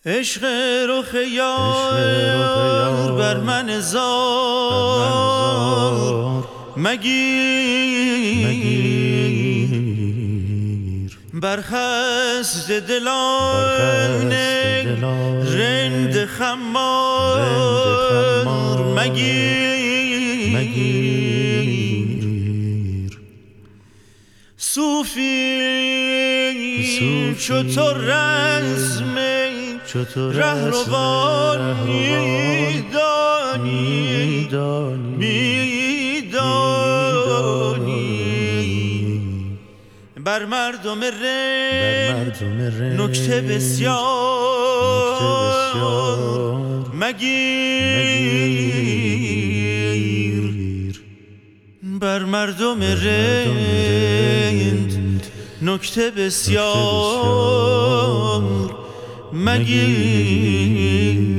عشق رخ یار بر من زار مگیر، بر خسته دلان رند خمار مگیر. صوفی چو تو رسم رهروان میدانی بر مردم رند نکته بسیار مگیر، بر مردم رند نکته بسیار مگیر.